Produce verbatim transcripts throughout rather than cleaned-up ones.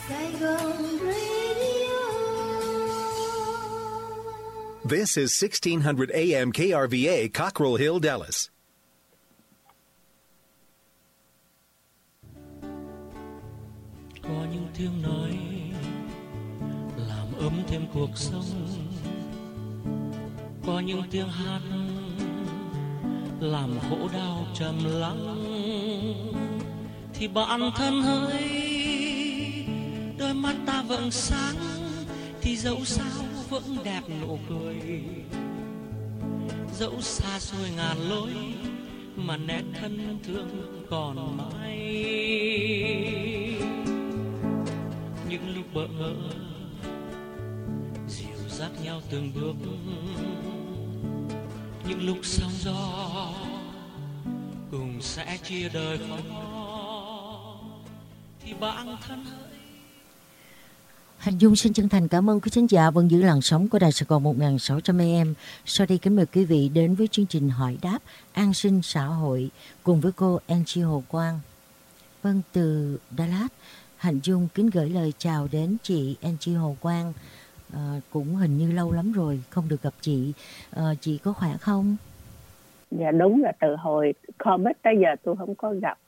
Saigon Radio. This is sixteen hundred A M K R V A, Cockrell Hill, Dallas. Có những tiếng nói làm ấm thêm cuộc sống, có những tiếng hát làm khổ đau trầm lắng, thì bạn thân hỡi, đôi mắt ta vẫn sáng, thì dẫu sao vẫn đẹp nụ cười, dẫu xa xôi ngàn lối mà nét thân thương còn mãi. Những lúc bỡ ngỡ dìu dắt nhau từng bước, những lúc sóng gió cùng sẽ chia đời khó, thì bạn thân hỡi. Hành Dung xin chân thành cảm ơn quý khán giả vẫn giữ làn sóng của Đài Sài Gòn một nghìn sáu trăm A M. Sau đây kính mời quý vị đến với chương trình hỏi đáp an sinh xã hội cùng với cô Angie Hồ Quang. Vâng, từ Dallas, Hạnh Dung kính gửi lời chào đến chị Angie Hồ Quang. À, cũng hình như lâu lắm rồi không được gặp chị. À, chị có khỏe không? Dạ đúng là từ hồi Covid tới giờ tôi không có gặp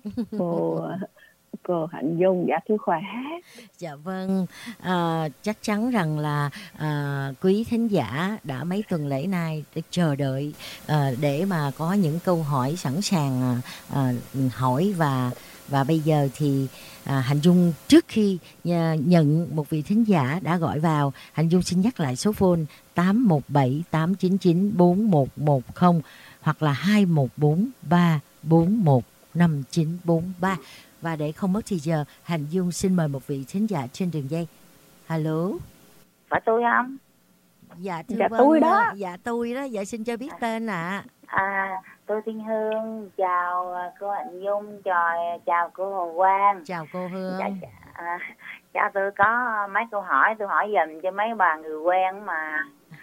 cô cô Hạnh Dung. Dạ tôi khỏe. Dạ vâng, à, chắc chắn rằng là à, quý thính giả đã mấy tuần lễ nay để chờ đợi à, để mà có những câu hỏi sẵn sàng à, hỏi và và bây giờ thì à, Hạnh Dung trước khi à, nhận một vị thính giả đã gọi vào, Hạnh Dung xin nhắc lại số phone tám một bảy tám chín chín bốn một một không hoặc là hai một bốn ba bốn một năm chín bốn ba. Và để không mất thì giờ, Hạnh Dung xin mời một vị thính giả trên đường dây. Alo. Phải tôi không? Dạ thưa dạ vâng, tôi đó. Dạ tôi đó. Dạ xin cho biết tên ạ. À. à tôi Thiên Hương, chào cô Hạnh Dung, chào chào cô Hồ Quang. Chào cô Hương. Dạ, à, dạ tôi có mấy câu hỏi, tôi hỏi dùm cho mấy bà người quen mà.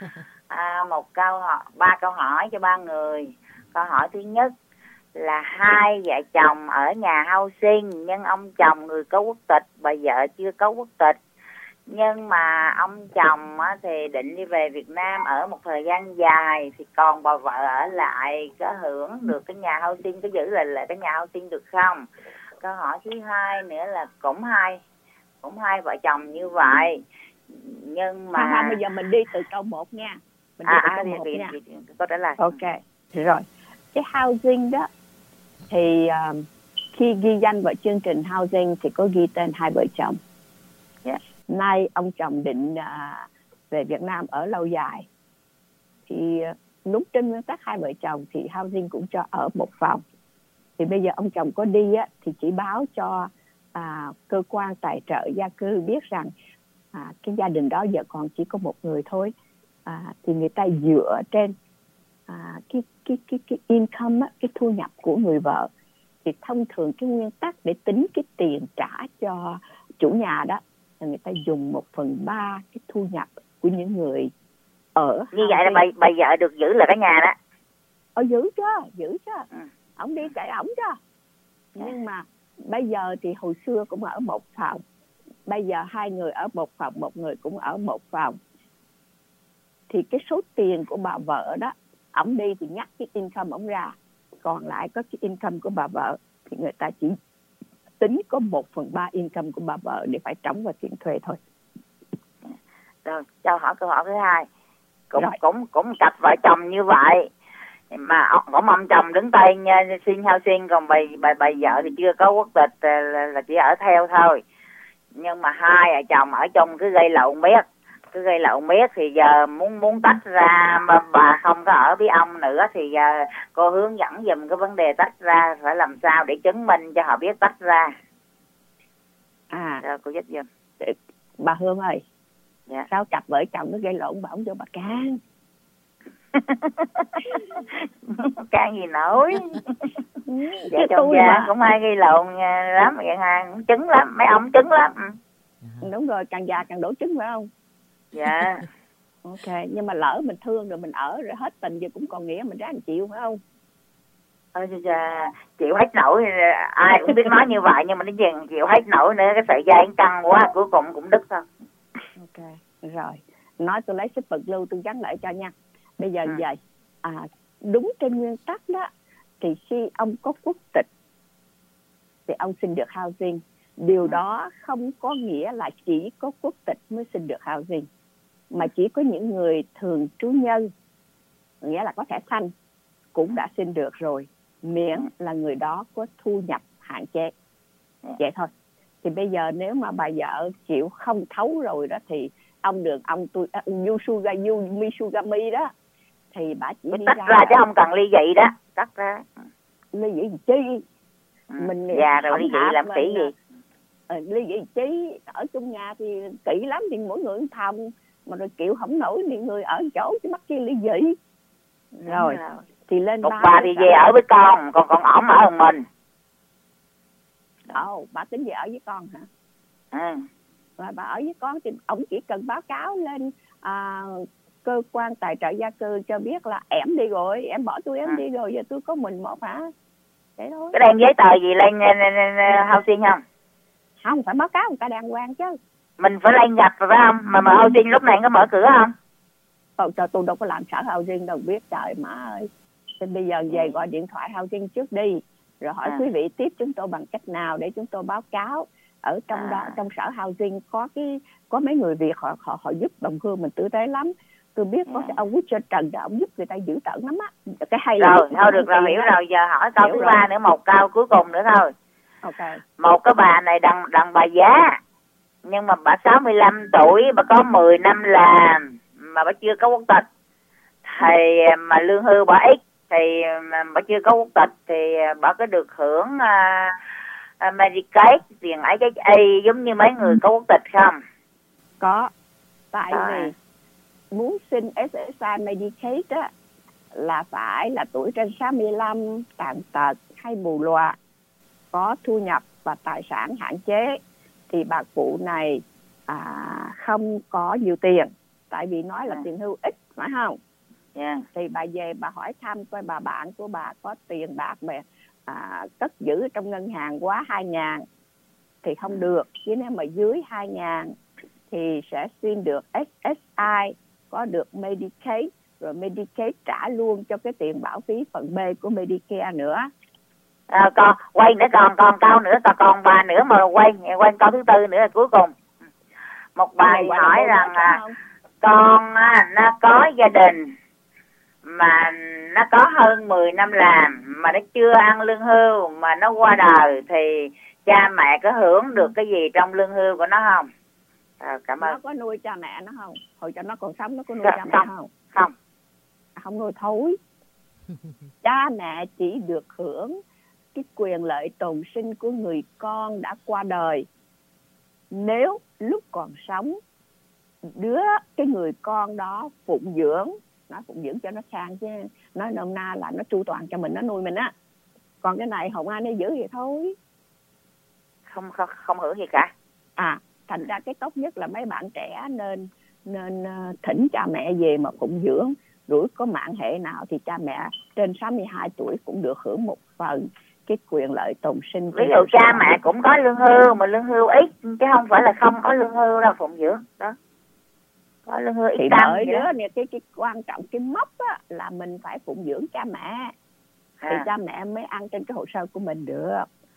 À, một câu hỏi, ba câu hỏi cho ba người. Câu hỏi thứ nhất là hai vợ chồng ở nhà housing, nhưng ông chồng người có quốc tịch, bà vợ chưa có quốc tịch. Nhưng mà ông chồng thì định đi về Việt Nam ở một thời gian dài, thì còn bà vợ ở lại có hưởng được cái nhà housing, có giữ lại lại cái nhà housing được không? Câu hỏi thứ hai nữa là cũng hai cũng hai vợ chồng như vậy, nhưng mà à, bây giờ mình đi từ câu một nha. Mình đi à, từ à, câu thì, một thì, nha. thì, thì, có trả lời. Ok, rồi. Cái housing đó thì uh, khi ghi danh vào chương trình housing thì có ghi tên hai vợ chồng. Yeah. Nay ông chồng định uh, về Việt Nam ở lâu dài, thì uh, lúc trên nguyên tắc hai vợ chồng thì housing cũng cho ở một phòng. Thì bây giờ ông chồng có đi á, thì chỉ báo cho uh, cơ quan tài trợ gia cư biết rằng uh, cái gia đình đó giờ còn chỉ có một người thôi. Uh, thì người ta dựa trên À, cái cái cái cái income á, cái thu nhập của người vợ, thì thông thường cái nguyên tắc để tính cái tiền trả cho chủ nhà đó là người ta dùng một phần ba cái thu nhập của những người ở. Như vậy là bà bà vợ được giữ là cái nhà đó. Ờ giữ chứ, giữ chứ. Ừ. Ổng đi chạy ổng chứ. Yeah. Nhưng mà bây giờ thì hồi xưa cũng ở một phòng, bây giờ hai người ở một phòng, một người cũng ở một phòng, thì cái số tiền của bà vợ đó, ổng đi thì nhắc cái income ổng ra, còn lại có cái income của bà vợ thì người ta chỉ tính có một phần ba income của bà vợ để phải trống vào tiền thuê thôi. Rồi, cho hỏi câu hỏi thứ hai. Cũng Rồi. cũng cũng cặp vợ chồng như vậy, mà ông ông chồng đứng tay xin housing, còn bà bà bà vợ thì chưa có quốc tịch, là, là chỉ ở theo thôi. Nhưng mà hai vợ chồng ở chung cứ gây lộn biết. cứ gây lộn biết thì giờ muốn muốn tách ra, mà bà không có ở với ông nữa, thì giờ cô hướng dẫn giùm cái vấn đề tách ra phải làm sao để chứng minh cho họ biết tách ra. À, rồi cô giúp giùm. Bà Hương ơi, dạ. Sao cặp vợ chồng nó gây lộn bà không cho bà can? Can gì nổi. Vợ chồng già cũng hay gây lộn lắm, vậy ha, cũng chứng lắm, mấy ông chứng lắm. Đúng rồi, càng già càng đổ trứng phải không? Dạ. Ok, nhưng mà lỡ mình thương rồi mình ở rồi hết tình giờ cũng còn nghĩa mình ráng chịu phải không? Ôi, chịu hết nổi, ai cũng biết nói như vậy nhưng mà nó chừng chịu hết nổi nữa, cái sợi dây căng quá cuối cùng cũng đứt thôi. Ok rồi, nói tôi lấy xích vật lưu tôi gắn lại cho nha. Bây giờ ừ. vậy à, đúng trên nguyên tắc đó thì khi ông có quốc tịch thì ông xin được housing. Điều ừ. đó không có nghĩa là chỉ có quốc tịch mới xin được housing, mà chỉ có những người thường trú nhân, nghĩa là có thẻ xanh cũng đã xin được rồi, miễn là người đó có thu nhập hạn chế. Vậy thôi. Thì bây giờ nếu mà bà vợ chịu không thấu rồi đó thì ông đường ông tôi you sugar you me sugar me đó thì bà chỉ đi tắt ra, ra chứ không cần ly dị đó, tắt ra. Ly dị chi? Ừ. Mình già rồi ly dị làm kỹ gì? À, ly dị chi? Ở trong nhà thì kỹ lắm, thì mỗi người một phòng, mà rồi chịu không nổi thì người ở chỗ chứ mắc chi ly dị. Rồi, rồi. Thì lên một bà thì về ở với con, còn còn ổng ở một mình. Ồ, bà tính về ở với con hả? Ừ. Rồi bà ở với con thì ông chỉ cần báo cáo lên à, cơ quan tài trợ gia cư cho biết là em đi rồi, em bỏ tôi em ừ. đi rồi, giờ tôi có mình một hả? Thế thôi. Cái đem giấy tờ gì lên housing không? Không, phải báo cáo người ta đàng hoàng chứ. Mình phải lên gặp rồi phải không? Mà mà housing lúc này có mở cửa không? Còn cho tôi đâu có làm sở housing đâu biết, trời má ơi. Thì bây giờ về gọi điện thoại housing trước đi, rồi hỏi à. quý vị tiếp chúng tôi bằng cách nào để chúng tôi báo cáo. Ở trong à. đó, trong sở housing có cái có mấy người Việt họ họ họ giúp đồng hương mình tử tế lắm. Tôi biết có cái ông Richard Trần đó, ông giúp người ta dữ tợn lắm á. Cái hay rồi, thôi được rồi, hiểu rồi. Giờ hỏi câu thứ ba nữa, một câu cuối cùng nữa thôi. Okay. Một cái bà này đàn đàn bà giá, nhưng mà bà sáu mươi lăm tuổi, bà có mười năm làm mà bà chưa có quốc tịch, thì mà lương hưu bà ít, thì mà bà chưa có quốc tịch thì bà có được hưởng uh, uh, Medicaid, tiền ích hát a giống như mấy người có quốc tịch không? Có, tại à. vì muốn xin ét ét i Medicaid á là phải là tuổi trên sáu mươi lăm, tàn tật hay mù lòa, có thu nhập và tài sản hạn chế, thì bà cụ này à, không có nhiều tiền, tại vì nói là yeah. tiền hưu ít, phải không? Yeah. Thì bà về bà hỏi thăm coi bà bạn của bà có tiền bạc mà à, cất giữ trong ngân hàng quá hai ngàn thì không được, chứ nếu mà dưới hai ngàn thì sẽ xin được ét ét i, có được Medicaid, rồi Medicaid trả luôn cho cái tiền bảo phí phần B của Medicare nữa. À, còn quay nữa, còn còn câu nữa, còn còn bà nữa mà quay quay câu thứ tư nữa là cuối cùng. Một bà hỏi rằng à, con à, nó có gia đình mà nó có hơn mười năm làm mà nó chưa ăn lương hưu mà nó qua đời, thì cha mẹ có hưởng được cái gì trong lương hưu của nó không? À, cảm ơn. Nó có nuôi cha mẹ nó không? Hồi cho nó còn sống nó có nuôi không, cha mẹ không? Không. Không nuôi thối. Cha mẹ chỉ được hưởng cái quyền lợi tồn sinh của người con đã qua đời. Nếu lúc còn sống đứa cái người con đó phụng dưỡng, nó phụng dưỡng cho nó sang chứ, nói nôm na là nó tru toàn cho mình, nó nuôi mình á. Còn cái này không ai nó giữ vậy thôi. Không không không hưởng gì cả. À, thành ra cái tốt nhất là mấy bạn trẻ nên nên thỉnh cha mẹ về mà phụng dưỡng. Rủi có mạng hệ nào thì cha mẹ trên sáu mươi hai tuổi cũng được hưởng một phần cái quyền lợi tồn sinh. Ví dụ cha mẹ cũng có lương hưu mà lương hưu ít, chứ không phải là không có lương hưu đâu phụng dưỡng đó. Có lương hưu ít thì bởi đó nè, cái cái quan trọng cái mốc á là mình phải phụng dưỡng cha mẹ, à. thì cha mẹ mới ăn trên cái hồ sơ của mình được.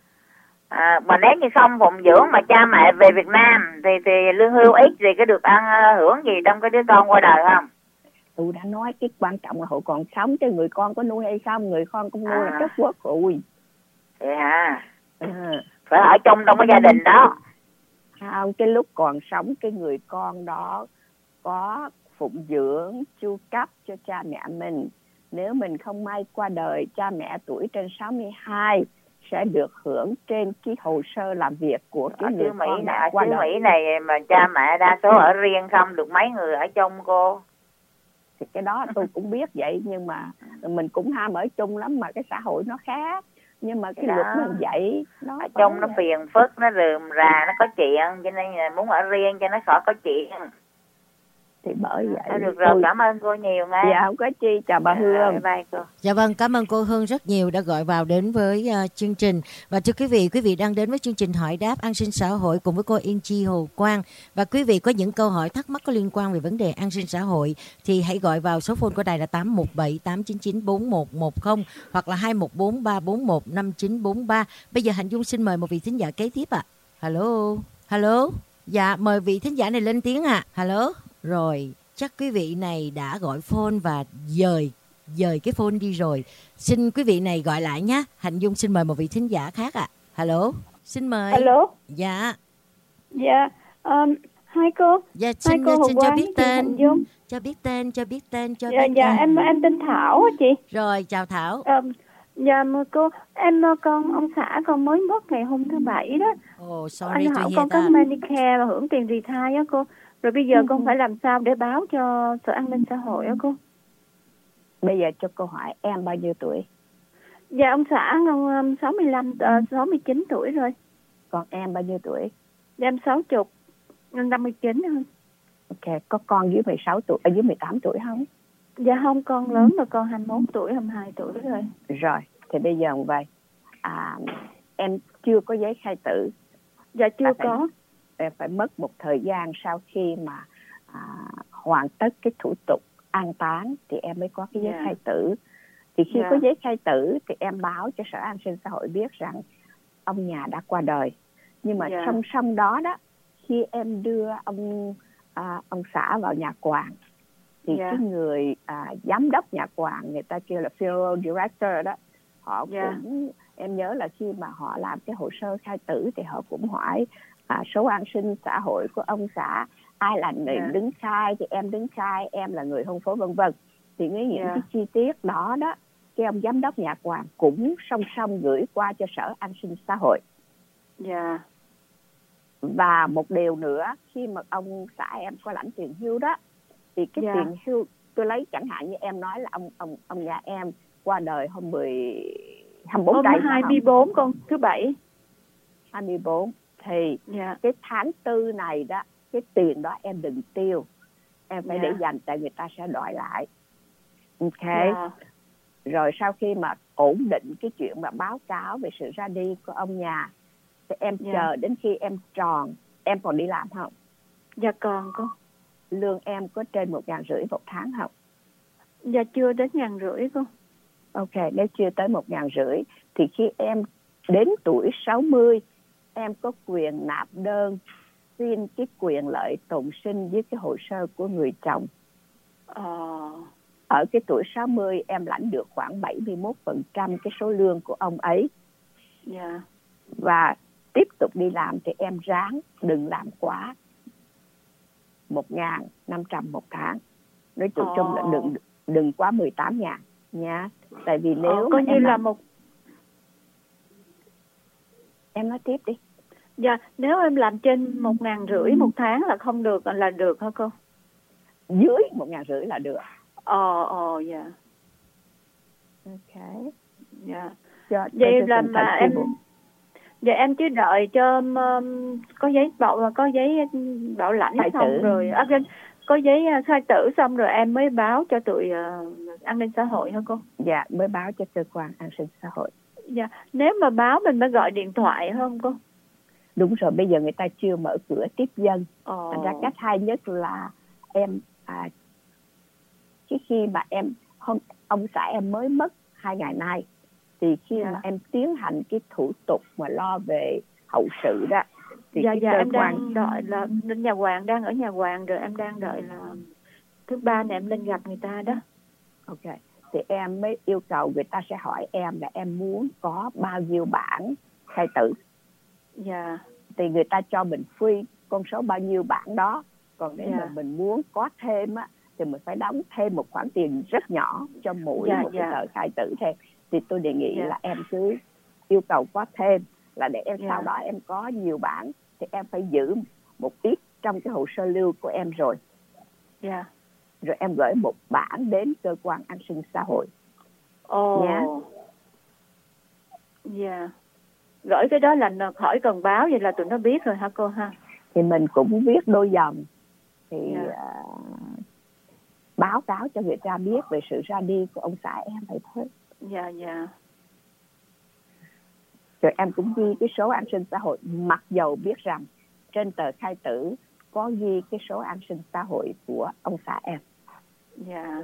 À, mà nếu như không phụng dưỡng mà cha mẹ về Việt Nam thì thì lương hưu ít thì có được ăn hưởng gì trong cái đứa con qua đời không? Tôi đã nói cái quan trọng là họ còn sống, chứ người con có nuôi hay không, người con không nuôi à. là kết quốc rồi. Vậy hả? À. Phải ở chung trong cái gia đình đó. Không, cái lúc còn sống cái người con đó có phụng dưỡng, chu cấp cho cha mẹ mình. Nếu mình không may qua đời, cha mẹ tuổi trên sáu mươi hai sẽ được hưởng trên cái hồ sơ làm việc của cái người Mỹ con này, qua đời. đời. Mỹ này mà cha mẹ đa số ở riêng không, được mấy người ở chung cô. Thì cái đó tôi cũng biết vậy, nhưng mà mình cũng ham ở chung lắm, mà cái xã hội nó khác. Nhưng mà cái luật nó vậy. Nó ở chung nó phiền phức, nó rườm rà, nó có chuyện, cho nên là muốn ở riêng cho nó khỏi có chuyện. Thì bởi vậy À, được rồi, tôi... cảm ơn cô nhiều nghe. Dạ không có chi, chào bà Dạ, Hương. bye cô. Dạ vâng, cảm ơn cô Hương rất nhiều đã gọi vào đến với uh, chương trình. Và thưa quý vị, quý vị đang đến với chương trình Hỏi Đáp An Sinh Xã Hội cùng với cô Yên Chi Hồ Quang. Và quý vị có những câu hỏi thắc mắc có liên quan về vấn đề an sinh xã hội thì hãy gọi vào số phone của đài là tám một bảy tám chín chín bốn một một không hoặc là hai một bốn ba bốn một năm chín bốn ba. Bây giờ Hạnh Dung xin mời một vị thính giả kế tiếp ạ. À. Hello, hello. Dạ, mời vị thính giả này lên tiếng ạ. À. Hello. Rồi, chắc quý vị này đã gọi phone và dời dời cái phone đi rồi. Xin quý vị này gọi lại nhé. Hạnh Dung xin mời một vị thính giả khác ạ. À. Hello, xin mời. Hello. Dạ. Dạ. Um, hai cô. Dạ, xin, hai cô xin cho biết tên. Hạnh Dung. Cho biết tên, cho biết tên, cho dạ, biết dạ, tên. em em tên Thảo á chị. Rồi, chào Thảo. Um, dạ cô, em con ông xã con mới mất ngày hôm thứ bảy đó. Oh, sorry anh to Hảo hear con có that. Medicare và hưởng tiền retire á cô. Rồi bây giờ con phải làm sao để báo cho Sở An ninh Xã hội á cô? Bây giờ cho câu hỏi em bao nhiêu tuổi? Dạ ông xã con um, sáu mươi lăm, uh, sáu mươi chín tuổi rồi. Còn em bao nhiêu tuổi? Dạ em sáu mươi, năm mươi chín hơn. Ok, có con dưới mười sáu tuổi, ở dưới mười tám tuổi không? Dạ không, con lớn rồi, con hai mươi mốt tuổi, hai mươi hai tuổi rồi. Rồi, thì bây giờ vậy, à, em chưa có giấy khai tử. Dạ chưa phải, có. Em phải mất một thời gian sau khi mà à, hoàn tất cái thủ tục an táng thì em mới có cái giấy dạ. khai tử. Thì khi dạ. có giấy khai tử thì em báo cho Sở An sinh Xã hội biết rằng ông nhà đã qua đời. Nhưng mà dạ. song song đó đó, khi em đưa ông à, ông xã vào nhà quàng thì dạ. cái người à, giám đốc nhà quàng, người ta kêu là funeral director đó, họ dạ. cũng, em nhớ là khi mà họ làm cái hồ sơ khai tử thì họ cũng hỏi à, số an sinh xã hội của ông xã, ai là người dạ. đứng khai thì em đứng khai, em là người hôn phối vân vân. Thì những dạ. cái chi tiết đó đó, cái ông giám đốc nhà quàng cũng song song gửi qua cho Sở An sinh Xã hội. Dạ. Và một điều nữa, khi mà ông xã em có lãnh tiền hưu đó, thì cái dạ. tiền hưu, tôi lấy chẳng hạn như em nói là ông ông ông nhà em qua đời hôm mười hai mươi bốn tây, hai mươi bốn con thứ bảy hai mươi bốn thì dạ. cái tháng tư này đó, cái tiền đó em đừng tiêu, em phải dạ. để dành, tại người ta sẽ đòi lại. Ok. dạ. Rồi sau khi mà ổn định cái chuyện mà báo cáo về sự ra đi của ông nhà thì em dạ. chờ đến khi em tròn. Em còn đi làm không? Dạ còn con. Lương em có trên một ngàn rưỡi một tháng không? Dạ chưa đến ngàn rưỡi con. Ok, nếu chưa tới một ngàn rưỡi thì khi em đến tuổi sáu mươi, em có quyền nạp đơn xin cái quyền lợi tồn sinh với cái hồ sơ của người chồng. Ờ... Ở cái tuổi sáu mươi em lãnh được khoảng bảy mươi mốt phần trăm cái số lương của ông ấy. Dạ. Và tiếp tục đi làm thì em ráng đừng làm quá một nghìn năm trăm một tháng. Nói chung chung là đừng đừng quá mười tám ngàn nha. Tại vì nếu ờ, coi như em là làm... một Em nói tiếp đi. Dạ, nếu em làm trên một ngàn rưỡi một tháng là không được, là được hả cô? Dưới một ngàn rưỡi là được. Ờ, ờ, dạ. Ok. Dạ. Cho, Vậy cho là mà em... Dạ em chỉ đợi cho um, có giấy bảo có giấy bảo lãnh khai xong tử. Rồi à, có giấy khai tử xong rồi em mới báo cho tụi uh, an ninh xã hội hả cô? Dạ, mới báo cho cơ quan an sinh xã hội. Dạ, nếu mà báo mình mới gọi điện thoại không cô? Đúng rồi, bây giờ người ta chưa mở cửa tiếp dân. Ồ. Thành ra cách hay nhất là em à, cái khi mà em không, ông xã em mới mất hai ngày nay, thì khi dạ. mà em tiến hành cái thủ tục mà lo về hậu sự đó thì dạ cái dạ cơ em quan... đang đợi là lên nhà hoàng, đang ở nhà hoàng rồi, em đang đợi là thứ ba này em lên gặp người ta đó. Ok, thì em mới yêu cầu người ta sẽ hỏi em là em muốn có bao nhiêu bản khai tử. Dạ. Thì người ta cho mình free con số bao nhiêu bản đó. Còn nếu dạ. mà mình muốn có thêm á thì mình phải đóng thêm một khoản tiền rất nhỏ cho mỗi dạ, một dạ. cái tờ khai tử thêm. Thì tôi đề nghị dạ. là em cứ yêu cầu có thêm, là để em dạ. sau đó em có nhiều bản thì em phải giữ một ít trong cái hồ sơ lưu của em rồi. Dạ. Rồi em gửi một bản đến cơ quan an sinh xã hội. Ồ. Nhá. Dạ. Gửi cái đó là khỏi cần báo, vậy là tụi nó biết rồi hả cô ha? Thì mình cũng viết đôi dòng. Thì dạ. uh, báo cáo cho người ta biết về sự ra đi của ông xã em vậy thôi. Dạ dạ. Rồi em cũng ghi cái số an sinh xã hội, mặc dầu biết rằng trên tờ khai tử có ghi cái số an sinh xã hội của ông xã em. Dạ.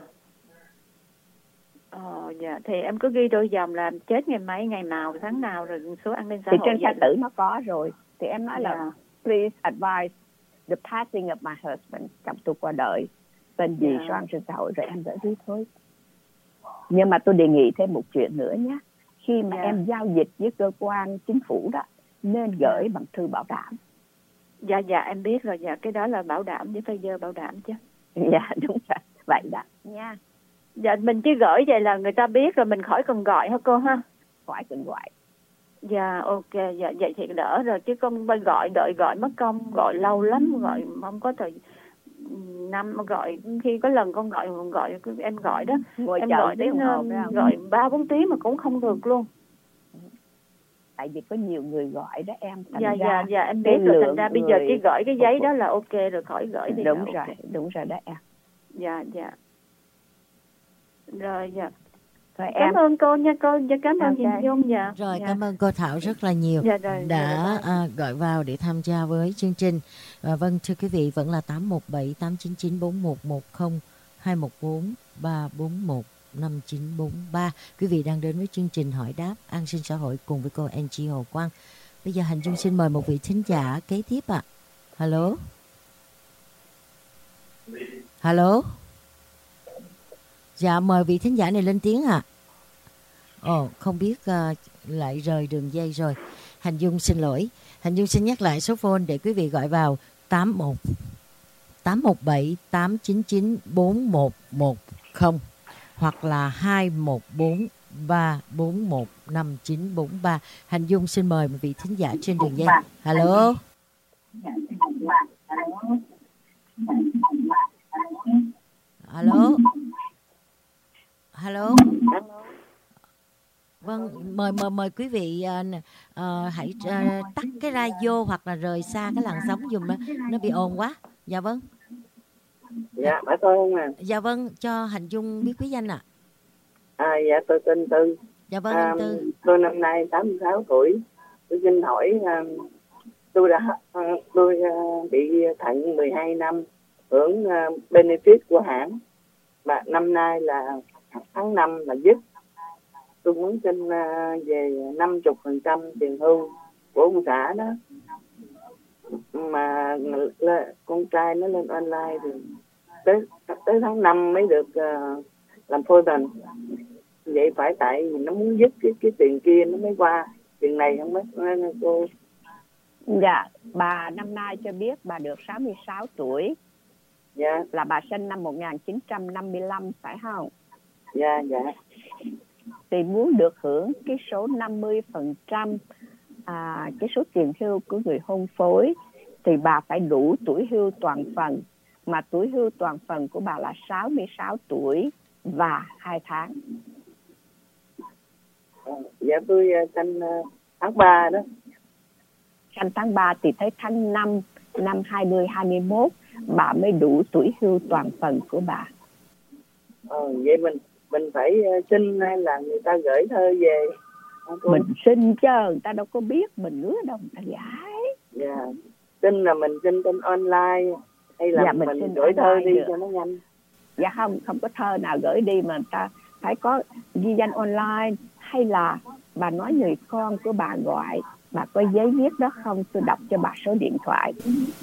Ờ, dạ. Thì em cứ ghi đôi dòng là chết ngày mấy, ngày nào, tháng nào, rồi số an sinh xã thì hội. Thì trên khai tử nó có rồi. Thì em nói dạ. là please advise the passing of my husband, chồng tôi qua đời, tên gì, dạ. số an sinh xã hội, rồi em gửi đi thôi. Nhưng mà tôi đề nghị thêm một chuyện nữa nhé. Khi mà dạ. em giao dịch với cơ quan chính phủ đó, nên gửi dạ. bằng thư bảo đảm. Dạ dạ em biết rồi. Dạ cái đó là bảo đảm với Pfizer bảo đảm chứ. Dạ đúng rồi. Vậy đó nha. Dạ mình chỉ gửi vậy là người ta biết rồi, mình khỏi cần gọi hả cô ha? Khỏi cần gọi. Dạ ok. Dạ vậy thì đỡ rồi, chứ con phải gọi đợi gọi mất công, gọi lâu lắm, gọi không có thời năm gọi, khi có lần con gọi gọi em gọi đó. Ngồi em chờ gọi đến gọi ba bốn tiếng mà cũng không được luôn. Tại vì có nhiều người gọi đó em. Dạ ra dạ dạ em biết rồi, thành ra bây giờ chỉ gửi cái giấy đó là ok rồi, khỏi gửi thì đúng là rồi okay. Đúng rồi đó em. Dạ dạ rồi. Dạ Thôi cảm em. ơn cô nha cô. Dạ cảm ơn chị okay. Dung. Dạ rồi dạ. Cảm ơn cô Thảo rất là nhiều dạ, rồi, đã dạ, à, gọi vào để tham gia với chương trình. À, vâng thưa quý vị, vẫn là tám một bảy tám chín chín bốn một một không, hai một bốn ba bốn một năm chín bốn ba. Quý vị đang đến với chương trình hỏi đáp an sinh xã hội cùng với cô Angie Hồ Quang. Bây giờ Hành Dung xin mời một vị thính giả kế tiếp ạ. À. Hello. Hello. Dạ mời vị thính giả này lên tiếng ạ. À. Ồ, không biết uh, lại rời đường dây rồi. Hành Dung xin lỗi. Hành Dung xin nhắc lại số phone để quý vị gọi vào tám một tám một bảy tám chín chín bốn một một không hoặc là hai một bốn ba bốn một năm chín bốn ba. Hành Dung xin mời một vị thính giả trên đường dây. Hello. Hello. Hello. Vâng, mời mời mời quý vị uh, uh, hãy uh, tắt cái radio hoặc là rời xa cái làn sóng dùm đó. Nó bị ồn quá. Dạ vâng. Dạ, phải tôi không à? Dạ vâng, cho Hành Dung biết quý danh ạ. À. à dạ tôi tên Tư. Dạ vâng à, anh Tư. Tôi năm nay tám mươi sáu tuổi. Tôi xin hỏi uh, tôi đã uh, tôi uh, bị thận mười hai năm, hưởng uh, benefit của hãng, và năm nay là tháng năm là dứt. Tôi muốn xin uh, về năm mươi phần trăm tiền hưu của ông xã đó, mà con trai nó lên online thì tới tới tháng năm mới được uh, làm phôi tình. Vậy phải tại vì nó muốn dứt cái cái tiền kia nó mới qua, tiền này không biết cô. Dạ, bà năm nay cho biết bà được sáu mươi sáu tuổi. Dạ. Là bà sinh năm một nghìn chín trăm năm mươi lăm phải không? Dạ, dạ. Thì muốn được hưởng cái số năm mươi phần trăm à, cái số tiền hưu của người hôn phối thì bà phải đủ tuổi hưu toàn phần. Mà tuổi hưu toàn phần của bà là sáu mươi sáu tuổi và hai tháng. À, dạ tôi sinh uh, tháng ba đó. Sinh tháng ba thì tới tháng năm năm hai nghìn hai mươi mốt bà mới đủ tuổi hưu toàn phần của bà. Ờ, vậy mình mình phải uh, xin hay là người ta gửi thơ về? Mình xin chứ, người ta đâu có biết mình ngứa đâu người ta giải. Dạ. Xin là mình xin trên online hay là dạ, mình, mình xin gửi thơ đi được. cho nó nhanh? Dạ không, không có thơ nào gửi đi mà người ta phải có ghi danh online, hay là bà nói người con của bà gọi, bà có giấy viết đó không? Tôi đọc cho bà số điện thoại.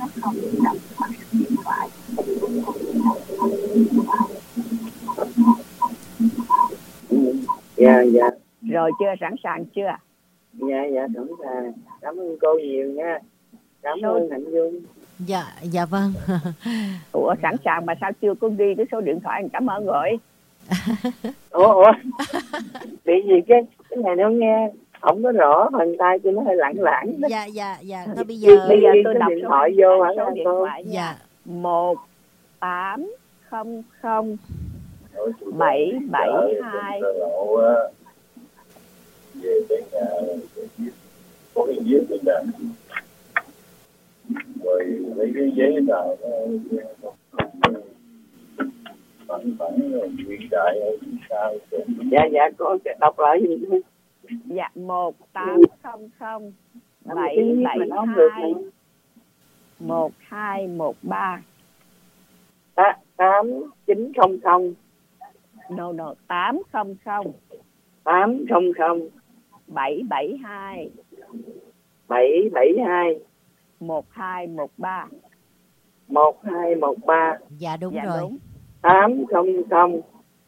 Dạ, dạ. Rồi chưa, sẵn sàng chưa? Dạ, dạ, sẵn sàng. Cảm ơn cô nhiều nha. Cảm số... ơn Hạnh Dung. Dạ, dạ vâng. Ủa sẵn sàng mà sao chưa có ghi cái số điện thoại? Cảm ơn rồi. Ủa, ủa. Bị gì cái cái này nó nghe không có rõ, phần tay tôi nó hơi lẳng lẳng. Dạ, dạ, dạ. Thôi bây giờ bây giờ tôi đọc điện số thoại vô hả số điện cô? thoại nha. Dạ. một tám không không bảy bảy hai. Về cái nhà có cái giấy bên đây, rồi lấy cái giấy nào nó mạnh vẫn hiện đại ở phía sau. Dạ dạ có đọc lại gì nữa. Dạ một tám không không bảy bảy hai một hai một ba. Tám chín không không. No no tám không không Tám không không bảy bảy hai bảy bảy hai một hai một ba. một hai một ba. Dạ đúng Dạ rồi. đúng. Tám không không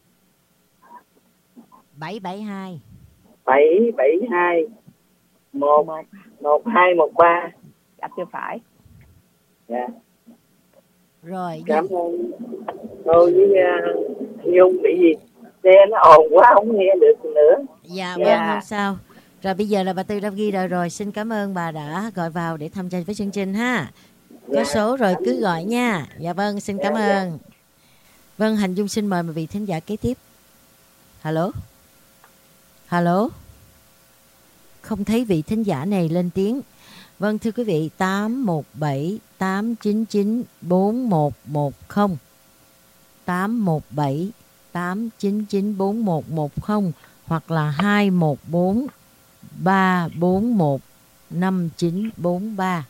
bảy bảy hai bảy bảy hai một một một hai một ba. Dạ chưa phải. Dạ. Rồi. Cảm ơn. Tôi với uh, Nhung bị gì? Xe nó ồn quá không nghe được nữa. Dạ, Dạ. vâng, không sao. Rồi bây giờ là bà Tư đã ghi rồi rồi. Xin cảm ơn bà đã gọi vào để tham gia với chương trình ha. Có Dạ. số rồi cứ gọi nha. Dạ vâng, xin cảm Dạ, ơn. Vâng, Hành Dung xin mời một vị thính giả kế tiếp. Alo. Alo. Không thấy vị thính giả này lên tiếng. Vâng, thưa quý vị, tám một bảy tám chín chín bốn một một không tám một bảy tám chín chín bốn một một không hoặc là hai một bốn ba bốn một năm chín bốn ba.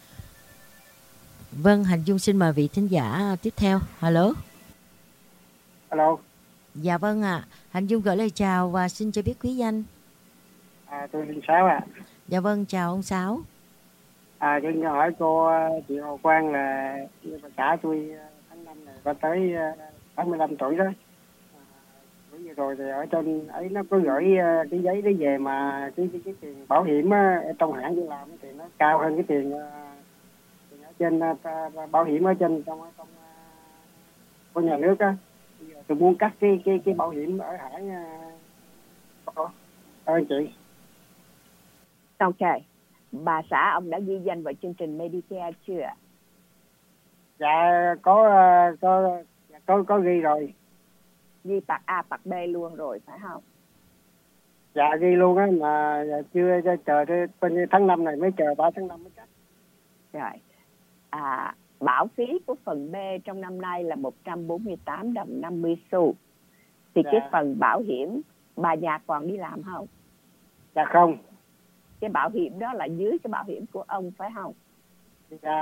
Vâng, Hành Dung xin mời vị thính giả tiếp theo. Alo. Alo. Dạ vâng ạ. À. Hành Dung gửi lời chào và xin cho biết quý danh. À, tôi Linh Sáu ạ. À. Dạ vâng, chào ông Sáu. À, tôi hỏi cô chị Hồ Quang là bà xã tôi tháng năm này có tới tám mươi lăm tuổi đó. À, vừa rồi thì ở trên ấy nó có gửi cái giấy đấy về mà cái cái, cái tiền bảo hiểm á, trong hãng tôi làm thì nó cao hơn cái tiền, tiền ở trên bảo hiểm ở trên trong trong của nhà nước á. Tôi muốn cắt cái cái cái bảo hiểm ở hãng đó. Ơn chị. Ok. Bà xã ông đã ghi danh vào chương trình Medicare chưa? Dạ có có có có ghi rồi. Ghi part A, part B luôn rồi phải không? Dạ ghi luôn á, mà chưa chờ tới tháng năm này mới chờ ba tháng năm mới cắt. Rồi. À, bảo phí của phần B trong năm nay là một trăm bốn mươi tám đồng năm mươi xu. Thì dạ. Cái phần bảo hiểm bà nhà còn đi làm không? Dạ không. Cái bảo hiểm đó là dưới cái bảo hiểm của ông phải không? Dạ.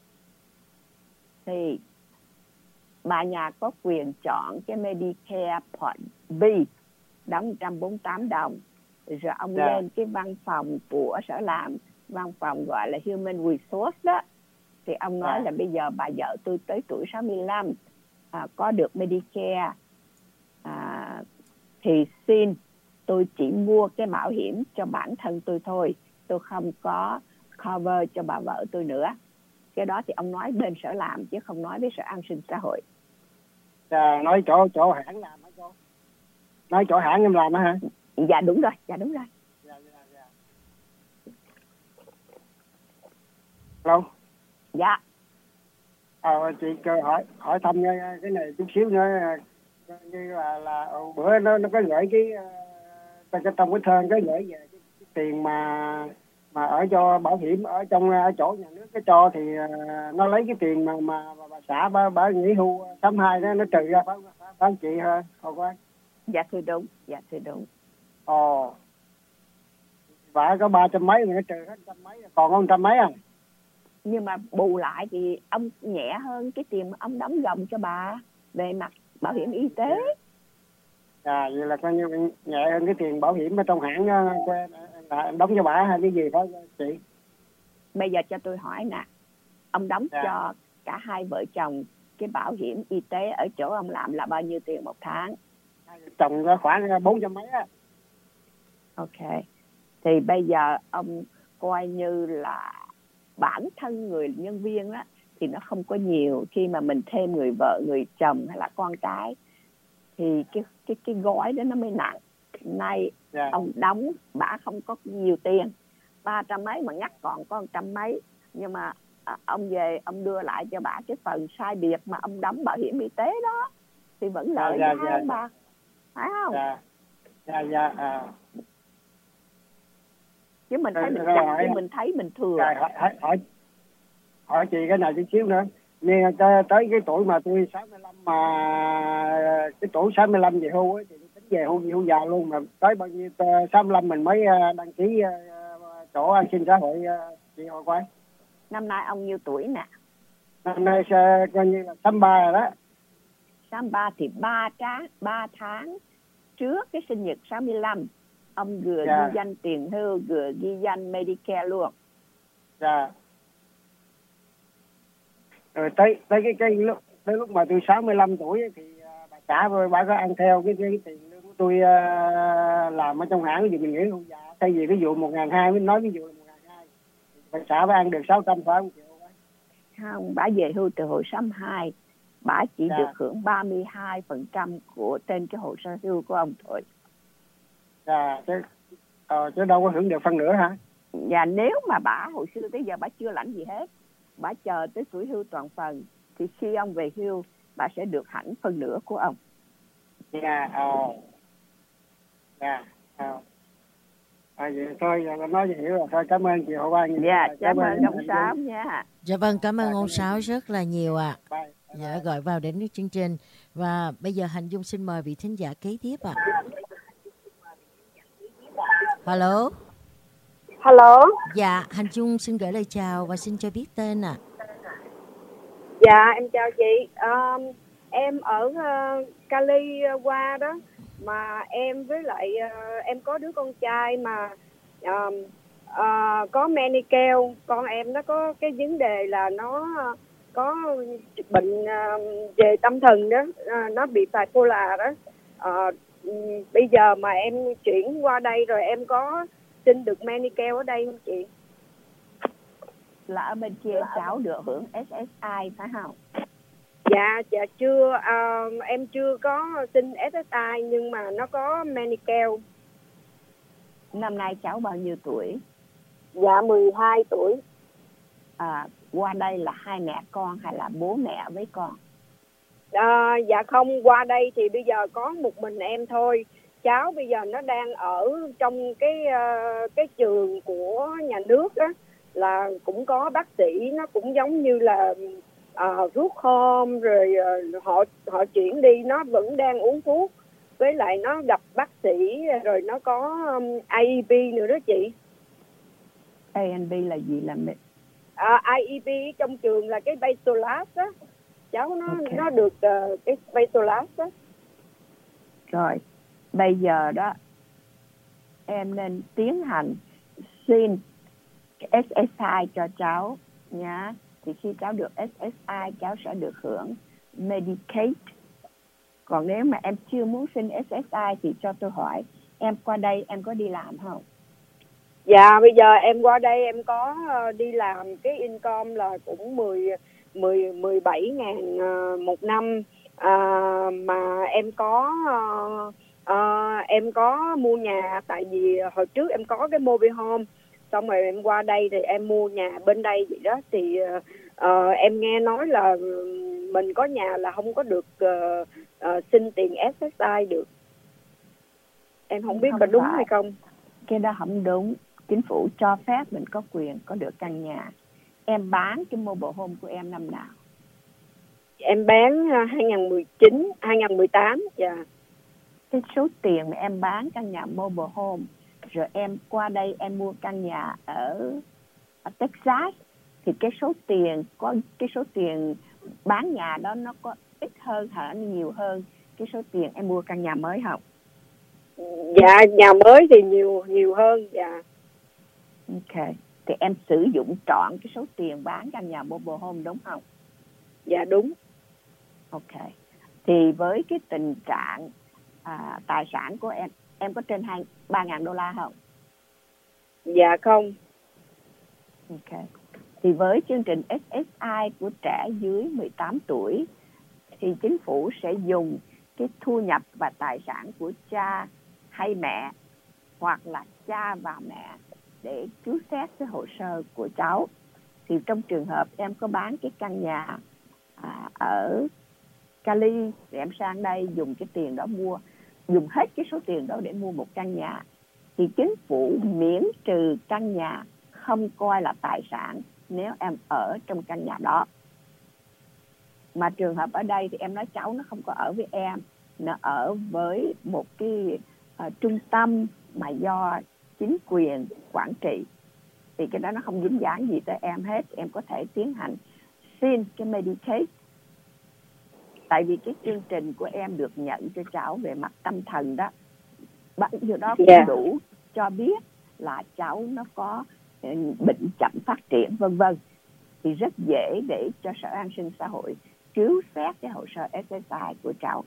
Thì bà nhà có quyền chọn cái Medicare Part B đóng một trăm bốn mươi tám đồng. Rồi ông dạ. lên cái văn phòng của sở làm, văn phòng gọi là Human Resource đó. Thì ông nói dạ. là bây giờ bà vợ tôi tới tuổi sáu mươi lăm à, có được Medicare à, thì xin tôi chỉ mua cái bảo hiểm cho bản thân tôi thôi, tôi không có cover cho bà vợ tôi nữa. Cái đó thì ông nói bên sở làm chứ không nói với sở an sinh xã hội. À, nói chỗ chỗ hãng làm hả cô? Nói chỗ hãng em làm hả? Dạ đúng rồi, dạ đúng rồi. Dạ, dạ, dạ. Hello. Dạ. Ờ, chị hỏi hỏi thăm cái này chút xíu nữa, như là là bữa nó nó có gửi cái trong trong cái thơn có gửi về cái, cái tiền mà mà ở cho bảo hiểm ở trong ở chỗ nhà nước cái cho thì uh, nó lấy cái tiền mà mà, mà bà xã bà, bà nghỉ hưu tám hai đó nó trừ ra phải phải chị hả Hồ Quang? Dạ thưa đúng, dạ thưa đúng. Ồ. Bà có ba trăm mấy mà nó trừ hết trăm mấy, còn có trăm mấy à? Nhưng mà bù lại thì ông nhẹ hơn cái tiền mà ông đóng gồng cho bà về mặt bảo hiểm y tế. À, vậy là coi như nhẹ hơn cái tiền bảo hiểm ở trong hãng của em, em đóng cho bà hay cái gì phải chị? Bây giờ cho tôi hỏi nè, ông đóng dạ. cho cả hai vợ chồng cái bảo hiểm y tế ở chỗ ông làm là bao nhiêu tiền một tháng? Hai vợ chồng khoảng bốn trăm mấy á. Ok. Thì bây giờ ông coi như là bản thân người nhân viên đó thì nó không có nhiều, khi mà mình thêm người vợ, người chồng hay là con cái thì cái cái cái gói đó nó mới nặng. Nay yeah. ông đóng bả không có nhiều tiền, ba trăm mấy mà ngắt còn có một trăm mấy, nhưng mà à, ông về ông đưa lại cho bả cái phần sai biệt mà ông đóng bảo hiểm y tế đó thì vẫn lợi yeah, yeah, yeah. bà, phải không? Dạ dạ dạ. Chứ mình thấy mình chặt, chứ mình thấy mình thừa. Rồi, hỏi, hỏi hỏi chị cái này chút xíu nữa. Nên tới cái tuổi mà tôi sáu mươi lăm mà cái tuổi sáu mươi lăm về hưu ấy, thì tính về hưu hưu già luôn, mà tới bao nhiêu sáu mươi lăm mình mới đăng ký chỗ an sinh xã hội chị Hồ Quang. Năm nay ông nhiêu tuổi nè? Năm nay coi như là sáu mươi ba rồi đó. sáu mươi ba thì ba tháng, ba tháng trước cái sinh nhật sáu mươi lăm ông vừa dạ. ghi danh tiền hưu vừa ghi danh Medicare luôn. Dạ. Rồi tới tới cái cái lúc tới lúc mà tôi sáu mươi lăm tuổi ấy, thì uh, bà xã bà có ăn theo cái, cái, cái tiền lương của tôi uh, làm ở trong hãng, ví dụ mình nghĩ hưu già thay vì cái vụ một ngàn hai mới nói ví dụ là một ngàn hai, bà xã phải ăn được sáu trăm phải không chị? Không, bà về hưu từ hồi sáu mươi hai, bà chỉ dạ. được hưởng ba mươi hai phần trăm của trên cái hồ sơ hưu của ông thôi. Dạ, chứ, ờ, chứ đâu có hưởng được phân nửa hả? Và nếu mà bà hồi xưa tới giờ bà chưa lãnh gì hết, bà chờ tới tuổi hưu toàn phần, thì khi ông về hưu, bà sẽ được hẳn phân nửa của ông. Dạ, ờ. Dạ, ờ. À, vậy thôi, giờ nói vậy hiểu rồi. Thôi, cảm ơn chị Hồ Quang. Dạ, cảm ơn ông Sáu nha. Dạ vâng, cảm ơn ông Sáu rất là nhiều ạ. À. Bye. Dạ, gọi vào đến với chương trình. Và bây giờ Hành Dung xin mời vị thính giả kế tiếp ạ. À. Hello. Hello. Dạ, Hành Dung xin gửi lời chào và xin cho biết tên ạ. À. Dạ, em chào chị. Um, em ở uh, Cali qua đó, mà em với lại uh, em có đứa con trai mà um, uh, có Medicare. Con em nó có cái vấn đề là nó uh, có bệnh uh, về tâm thần đó, uh, nó bị bipolar đó. Uh, um, bây giờ mà em chuyển qua đây rồi em có xin được Medicare ở đây không chị? Là ở bên kia cháu được hưởng ét ét i phải không? Dạ, dạ chưa, uh, em chưa có xin ét ét i nhưng mà nó có Medicare. Năm nay cháu bao nhiêu tuổi? Dạ mười hai tuổi. À, qua đây là hai mẹ con hay là bố mẹ với con? À, dạ không, qua đây thì bây giờ có một mình em thôi. Cháu bây giờ nó đang ở trong cái uh, cái trường của nhà nước á, là cũng có bác sĩ, nó cũng giống như là uh, rút home rồi uh, họ họ chuyển đi, nó vẫn đang uống thuốc, với lại nó gặp bác sĩ rồi nó có um, i e pê nữa đó chị. a en pê là gì? Là à, i e pê trong trường là cái Basolas á, cháu nó okay. nó được uh, cái Basolas á. Rồi bây giờ đó em nên tiến hành xin ét ét i cho cháu nhá. Thì khi cháu được ét ét i cháu sẽ được hưởng Medicaid. Còn nếu mà em chưa muốn xin ét ét i thì cho tôi hỏi, em qua đây em có đi làm không? Dạ bây giờ em qua đây em có uh, đi làm, cái income là cũng mười, mười, mười bảy ngàn uh, một năm. uh, Mà em có uh, uh, em có mua nhà, tại vì hồi trước em có cái mobile home, xong rồi em qua đây thì em mua nhà bên đây vậy đó. Thì uh, uh, em nghe nói là mình có nhà là không có được uh, uh, xin tiền ét ét i được. Em không biết không có đúng phải. hay không. Cái đó không đúng. Chính phủ cho phép mình có quyền có được căn nhà. Em bán cái mobile home của em năm nào? Em bán hai không một chín, hai không một tám. Dạ. Cái số tiền mà em bán căn nhà mobile home, rồi em qua đây em mua căn nhà ở, ở Texas, thì cái số tiền có cái số tiền bán nhà đó nó có ít hơn hả nhiều hơn cái số tiền em mua căn nhà mới không? Dạ nhà mới thì nhiều nhiều hơn. Dạ. Ok, thì em sử dụng trọn cái số tiền bán căn nhà mobile home đúng không? Dạ đúng. Ok, thì với cái tình trạng à, tài sản của em, em có trên hai ba ngàn đô la không? Dạ không. Ok, thì với chương trình ét ét i của trẻ dưới mười tám tuổi thì chính phủ sẽ dùng cái thu nhập và tài sản của cha hay mẹ hoặc là cha và mẹ để cứu xét cái hồ sơ của cháu. Thì trong trường hợp em có bán cái căn nhà à, ở Cali thì em sang đây dùng cái tiền đó mua, dùng hết cái số tiền đó để mua một căn nhà, thì chính phủ miễn trừ căn nhà, không coi là tài sản nếu em ở trong căn nhà đó. Mà trường hợp ở đây thì em nói cháu nó không có ở với em, nó ở với một cái uh, trung tâm mà do chính quyền quản trị, thì cái đó nó không dính dáng gì tới em hết. Em có thể tiến hành xin cái Medicaid, tại vì cái chương trình của em được nhận cho cháu về mặt tâm thần đó, bao nhiêu đó cũng Yeah. đủ cho biết là cháu nó có bệnh chậm phát triển vân vân, thì rất dễ để cho Sở An sinh Xã hội cứu xét cái hồ sơ ét ét i của cháu.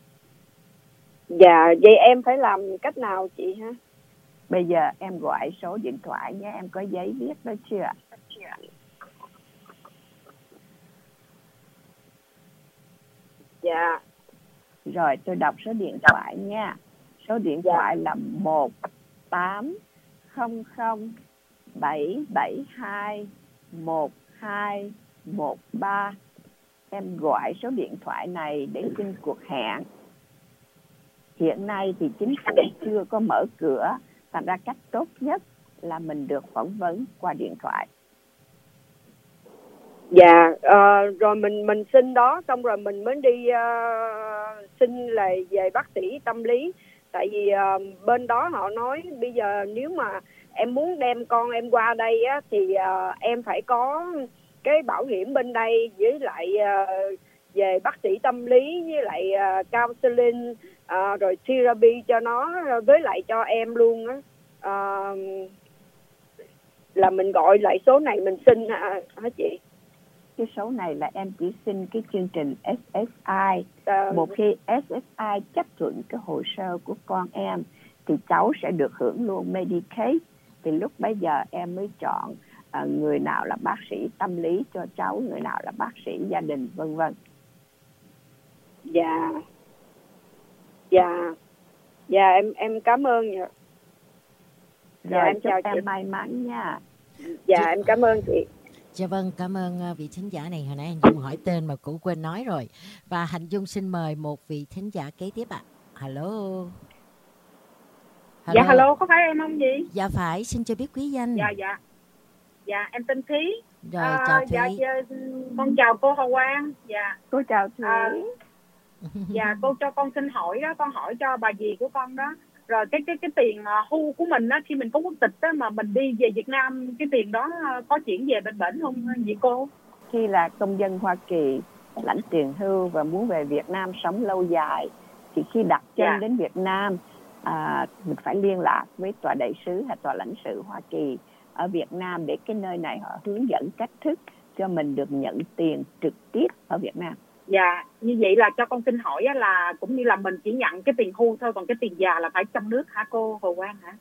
Dạ, vậy em phải làm cách nào chị ha? Bây giờ em gọi số điện thoại nhé, em có giấy viết đó chưa? Dạ. Rồi tôi đọc số điện thoại nha. Số điện Dạ. thoại là một tám không không bảy bảy hai một hai một ba. Em gọi số điện thoại này để xin cuộc hẹn. Hiện nay thì chính phủ chưa có mở cửa, thành ra cách tốt nhất là mình được phỏng vấn qua điện thoại. Dạ, ờ, rồi mình mình xin đó, xong rồi mình mới đi uh, xin là về bác sĩ tâm lý. Tại vì uh, bên đó họ nói bây giờ nếu mà em muốn đem con em qua đây á, thì uh, em phải có cái bảo hiểm bên đây, với lại uh, về bác sĩ tâm lý, với lại uh, counseling, uh, rồi therapy cho nó, với lại cho em luôn á. Uh, là mình gọi lại số này mình xin hả, hả chị? Cái số này là em chỉ xin cái chương trình ét ét i. À, một khi ét ét i chấp thuận cái hồ sơ của con em thì cháu sẽ được hưởng luôn Medicaid. Thì lúc bấy giờ em mới chọn uh, người nào là bác sĩ tâm lý cho cháu, người nào là bác sĩ gia đình vân vân. Dạ. Dạ. Dạ em em cảm ơn. Dạ, Rồi, dạ em chúc chào em chị. may mắn nha. Dạ em cảm ơn chị. Dạ vâng, cảm ơn uh, vị thính giả này. Hồi nãy Hạnh Dung hỏi tên mà cũng quên nói rồi. Và Hạnh Dung xin mời một vị thính giả kế tiếp ạ. À. Hello. Hello. Dạ hello, có phải em không gì? Dạ phải, xin cho biết quý danh. Dạ dạ. Dạ em tên Thúy. Rồi à, chào Thúy. Dạ, dạ con chào cô Hồ Quang. Dạ. Cô chào Thúy. À, dạ cô cho con xin hỏi đó, con hỏi cho bà dì của con đó. Rồi cái cái cái tiền uh, hưu của mình á, khi mình có quốc tịch á, mà mình đi về Việt Nam, cái tiền đó uh, có chuyển về bên bển không vậy cô? Khi là công dân Hoa Kỳ lãnh tiền hưu và muốn về Việt Nam sống lâu dài, thì khi đặt chân Dạ. đến Việt Nam, à, mình phải liên lạc với tòa đại sứ hay tòa lãnh sự Hoa Kỳ ở Việt Nam để cái nơi này họ hướng dẫn cách thức cho mình được nhận tiền trực tiếp ở Việt Nam. Dạ, như vậy là cho con xin hỏi á, là cũng như là mình chỉ nhận cái tiền hưu thôi, còn cái tiền già là phải trong nước hả cô Hồ Quang hả?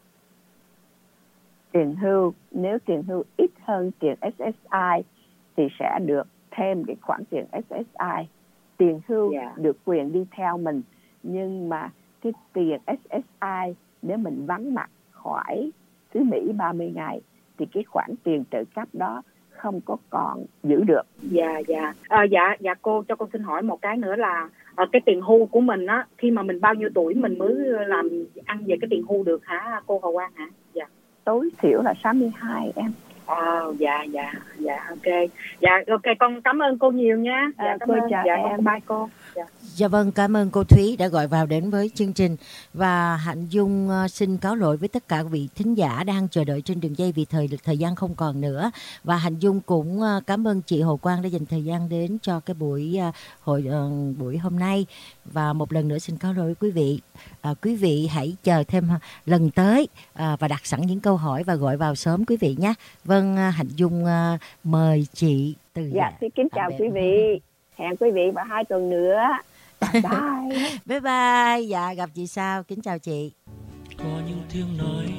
Tiền hưu, nếu tiền hưu ít hơn tiền ét ét i thì sẽ được thêm cái khoản tiền ét ét i. Tiền hưu Yeah. được quyền đi theo mình, nhưng mà cái tiền ét ét i nếu mình vắng mặt khỏi xứ Mỹ ba mươi ngày thì cái khoản tiền trợ cấp đó không có còn giữ được. Dạ dạ à, dạ dạ cô cho con xin hỏi một cái nữa là à, cái tiền hưu của mình á, khi mà mình bao nhiêu tuổi mình mới làm ăn về cái tiền hưu được hả cô Hồ Quang hả? Dạ. Tối thiểu là sáu mươi hai em. À, dạ dạ dạ ok. Dạ ok, con cảm ơn cô nhiều nha. Dạ À, cảm cô ơn. chào Dạ em. con bye cô. Dạ. Dạ vâng, cảm ơn cô Thúy đã gọi vào đến với chương trình. Và Hạnh Dung uh, xin cáo lỗi với tất cả vị thính giả đang chờ đợi trên đường dây vì thời thời gian không còn nữa. Và Hạnh Dung cũng uh, cảm ơn chị Hồ Quang đã dành thời gian đến cho cái buổi uh, hội uh, buổi hôm nay. Và một lần nữa xin cáo lỗi quý vị. Uh, quý vị hãy chờ thêm uh, lần tới uh, và đặt sẵn những câu hỏi và gọi vào sớm quý vị nhé. Vâng, uh, Hạnh Dung uh, mời chị từ Dạ, xin kính chào quý vị. Hẹn quý vị vào hai tuần nữa. Bye bye. Bye bye. Dạ, gặp chị sau. Kính chào chị. Có những tiếng nói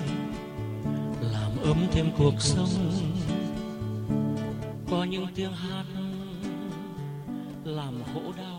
làm ấm thêm cuộc sống, có những tiếng hát làm khổ đau